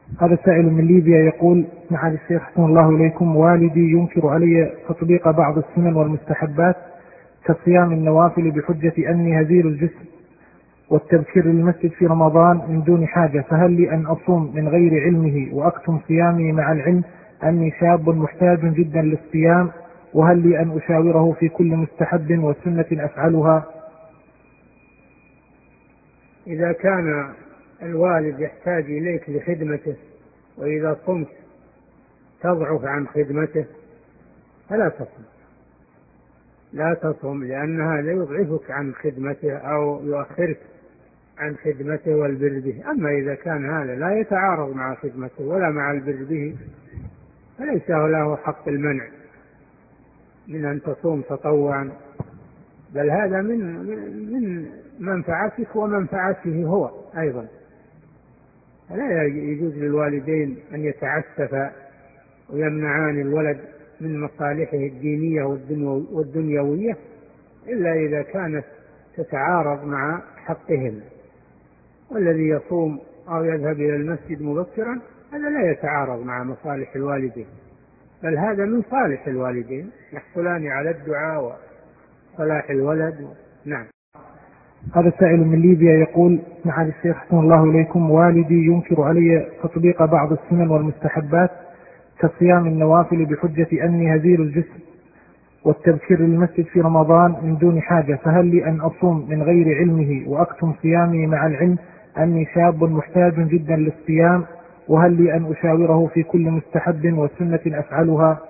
هذا سائل من ليبيا يقول: معالي الشيخ أحسن الله إليكم، والدي ينكر علي تطبيق بعض السنن والمستحبات كصيام النوافل بحجة أني هزيل الجسم والتبكير للمسجد في رمضان من دون حاجة، فهل لي أن أصوم من غير علمه وأكتم صيامي مع العلم أني شاب محتاج جدا للصيام؟ وهل لي أن أشاوره في كل مستحب وسنة أفعلها؟ إذا كان الوالد يحتاج إليك لخدمته وإذا صمت تضعف عن خدمته فلا تصم، لا تصم، لأن هذا يضعفك عن خدمته أو يؤخرك عن خدمته والبر به. أما إذا كان هذا لا يتعارض مع خدمته ولا مع البر به فليس له حق المنع من أن تصوم تطوعا، بل هذا من منفعتك ومنفعته هو أيضا. فلا يجوز للوالدين أن يتعسفا ويمنعان الولد من مصالحه الدينية والدنيوية إلا إذا كانت تتعارض مع حقهم. والذي يصوم أو يذهب إلى المسجد مبكرا هذا لا يتعارض مع مصالح الوالدين، بل هذا من صالح الوالدين، يحصلان على الدعاء وصلاح الولد. نعم. هذا سائل من ليبيا يقول: معالي الشيخ أحسن الله إليكم، والدي ينكر علي تطبيق بعض السنن والمستحبات كصيام النوافل بحجة أني هزيل الجسم والتبكير للمسجد في رمضان من دون حاجة، فهل لي أن أصوم من غير علمه وأكتم صيامي مع العلم أني شاب محتاج جدا للصيام؟ وهل لي أن أشاوره في كل مستحب وسنة أفعلها؟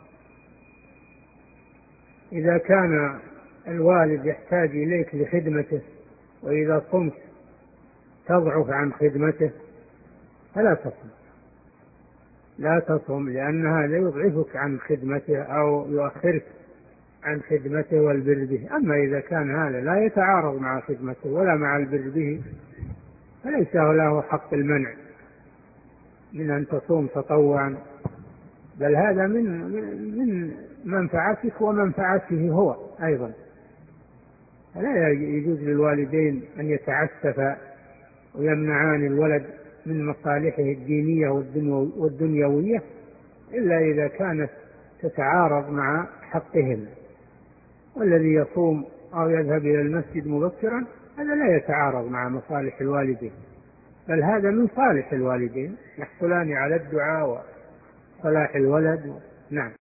إذا كان الوالد يحتاج إليك لخدمته وإذا صمت تضعف عن خدمته فلا تصم، لا تصم، لأن هذا يضعفك عن خدمته أو يؤخرك عن خدمته والبر به. أما إذا كان هذا لا يتعارض مع خدمته ولا مع البر به فليس له حق المنع من أن تصوم تطوعا، بل هذا من منفعتك ومنفعته هو أيضا. فلا يجوز للوالدين أن يتعسفا ويمنعان الولد من مصالحه الدينية والدنيوية إلا إذا كانت تتعارض مع حقهم. والذي يصوم أو يذهب إلى المسجد مبكرا هذا لا يتعارض مع مصالح الوالدين، بل هذا من صالح الوالدين، يحصلان على الدعاء وصلاح الولد. نعم.